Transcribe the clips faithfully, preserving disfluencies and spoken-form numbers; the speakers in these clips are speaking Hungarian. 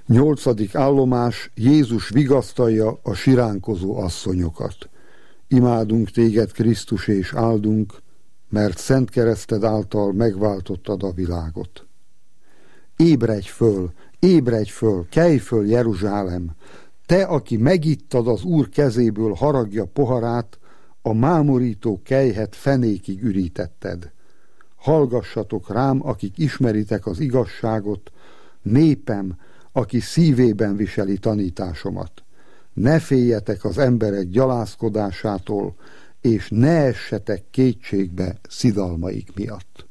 Nyolcadik állomás: Jézus vigasztalja a siránkozó asszonyokat. Imádunk téged, Krisztus, és áldunk, mert szent kereszted által megváltottad a világot. Ébredj föl, ébredj föl, kelj föl, Jeruzsálem! Te, aki megittad az Úr kezéből haragja poharát, a mámorító kelyhet fenékig ürítetted. Hallgassatok rám, akik ismeritek az igazságot, népem, aki szívében viseli tanításomat. Ne féljetek az emberek gyalázkodásától, és ne essetek kétségbe szidalmaik miatt.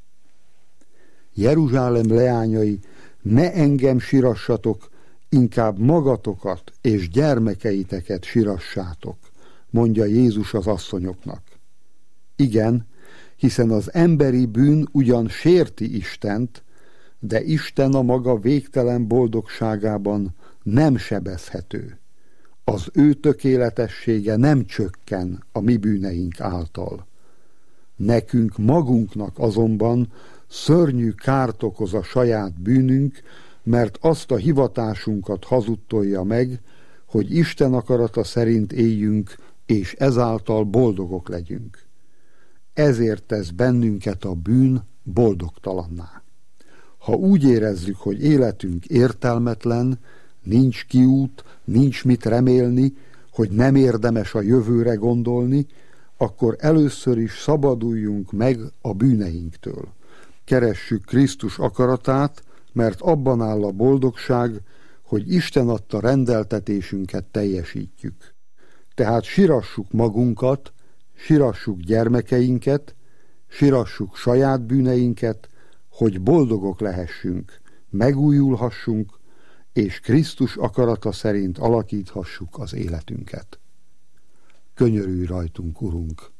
Jeruzsálem leányai, ne engem sirassatok, inkább magatokat és gyermekeiteket sirassátok, mondja Jézus az asszonyoknak. Igen, hiszen az emberi bűn ugyan sérti Istent, de Isten a maga végtelen boldogságában nem sebezhető. Az ő tökéletessége nem csökken a mi bűneink által. Nekünk magunknak azonban szörnyű kárt okoz a saját bűnünk, mert azt a hivatásunkat hazudtolja meg, hogy Isten akarata szerint éljünk, és ezáltal boldogok legyünk. Ezért tesz bennünket a bűn boldogtalanná. Ha úgy érezzük, hogy életünk értelmetlen, nincs kiút, nincs mit remélni, hogy nem érdemes a jövőre gondolni, akkor először is szabaduljunk meg a bűneinktől. Keressük Krisztus akaratát, mert abban áll a boldogság, hogy Isten adta rendeltetésünket teljesítjük. Tehát sirassuk magunkat, sirassuk gyermekeinket, sirassuk saját bűneinket, hogy boldogok lehessünk, megújulhassunk, és Krisztus akarata szerint alakíthassuk az életünket. Könyörülj rajtunk, Urunk!